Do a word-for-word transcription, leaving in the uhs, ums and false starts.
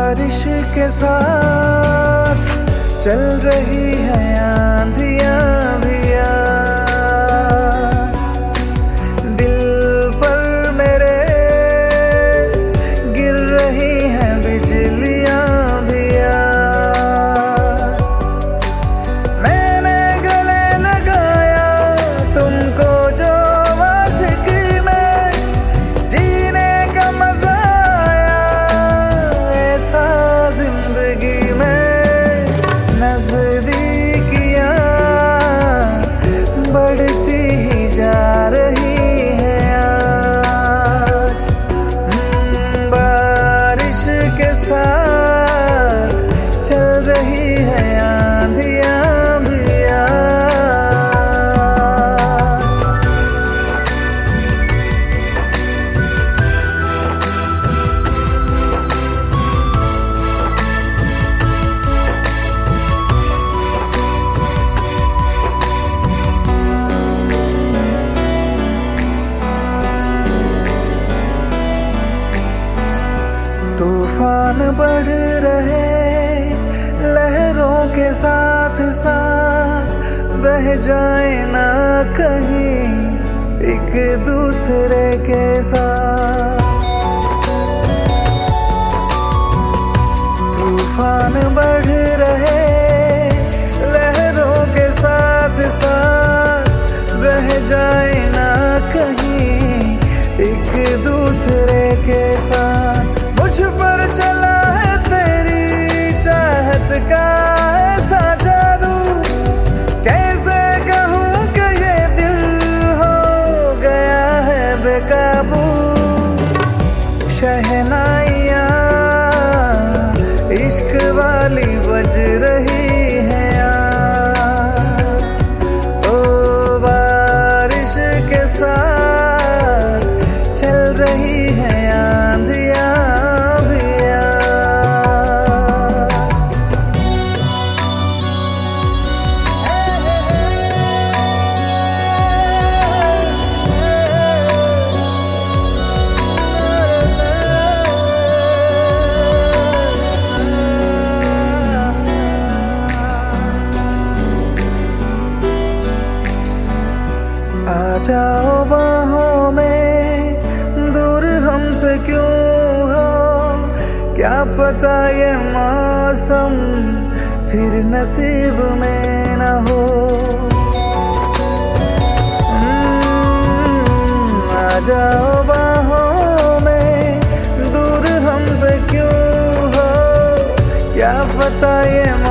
बारिश के साथ चल रही है आंधियां भी आज, दिल पर मेरे गिर रही हैं बिजलियां भी आज। मैंने गले लगाया तुमको जो आशिकी में, जीने का मजा आया ऐसा जिंदगी में। नजदीकियां बढ़ती ही जा रही है आज, बारिश के साथ चल रही है आंधियां भी आज। तूफान बढ़ रहे लहरों के साथ साथ, बह जाए ना कहीं एक दूसरे के साथ। तूफान बढ़ रहे लहरों के साथ साथ, बह जाए ना कहीं एक दूसरे के साथ। मुझ पर चला है तेरी चाहत का ऐसा जादू, कैसे कहूँ कि ये दिल हो गया है बेकाबू। शहनाइयाँ इश्क वाली बज रही हैं आज, ओ बारिश के साथ चल रही है आंधियाँ भी आज। आ जाओ बाहों में, दूर हमसे क्यों हो, क्या पता ये मौसम फिर नसीब में न हो। आ जाओ बाहों में, दूर हमसे क्यों हो, क्या पता ये